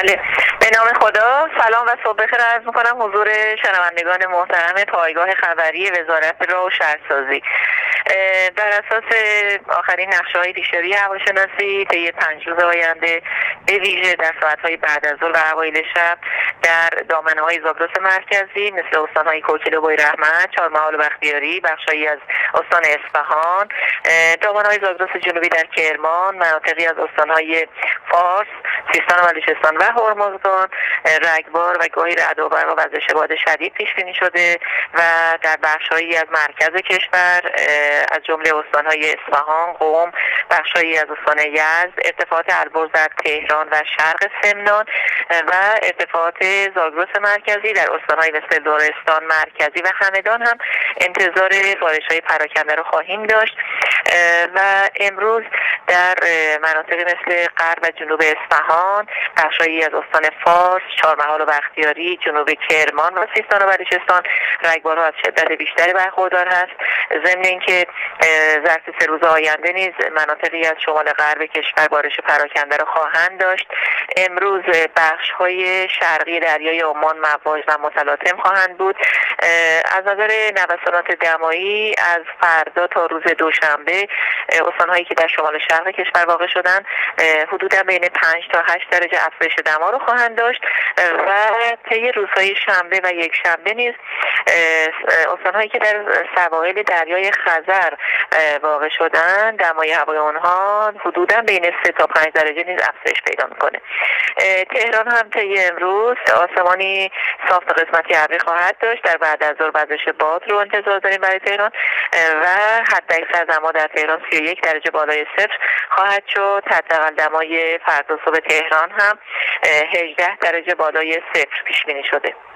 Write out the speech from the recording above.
بله، به نام خدا. سلام و صبح بخیر عرض میکنم حضور شنوندگان محترم پایگاه خبری وزارت راه و شهرسازی. بر اساس آخرین نقشه‌های پیش‌روی هواشناسی طی 5 روز آینده به ویژه در ساعت‌های بعد از ظهر و اوایل شب در دامنه‌های زاگرس مرکزی مثل استان‌های کوکیل و بویراحمد، چهارمحال و بختیاری، بخشایی از استان اصفهان، دامنه‌های زاگرس جنوبی در کرمان، مناطقی از استان‌های فارس، سیستان و بلوچستان و هرمزگان رگبار و گاهی رعد و برق و وزش باد شدید پیش بینی شده و در بخش‌هایی از مرکز کشور از جمله استان‌های اصفهان، قم، بخش‌هایی از استان یزد، ارتفاعات البرز در تهران و شرق سمنان و ارتفاعات زاگرس مرکزی در استان‌های مثل لرستان مرکزی و همدان هم انتظار بارش‌های پراکنده رو خواهیم داشت و امروز در مناطق مثل غرب و جنوب اصفهان، بخشایی از استان فارس، چهارمحال و بختیاری، جنوب کرمان و سیستان و بلوچستان رگبارها از شدت بیشتری برخوردار هست. ضمن اینکه ظرف 3 روز آینده نیز مناطقی از شمال غرب کشور بارش پراکنده را خواهند داشت. امروز بخش‌های شرقی دریای عمان مواج و متلاطم خواهند بود. از نظر نوسانات دمایی از فردا تا روز دوشنبه استان‌هایی که در شمال شرق کشور واقع شدن حدوداً بین 5 تا 8 درجه افزایش دما رو خواهند داشت و طی روزهای شنبه و یک شنبه نیز استان‌هایی که در سواحل دریای خزر واقع شدن دمای هوای آنها حدوداً بین 3 تا 5 درجه نیز افزایش پیدا می‌کنه. تهران هم طی امروز آسمانی صاف تا قسمتی ابری خواهد داشت. در بعد از ظهر وزش باد رو انتظار داریم برای تهران و حداکثر دما در تهران 31 درجه بالای صفر خواهد شد. حداقل دمای فردا صبح تهران هم 18 درجه بالای صفر پیش بینی شده.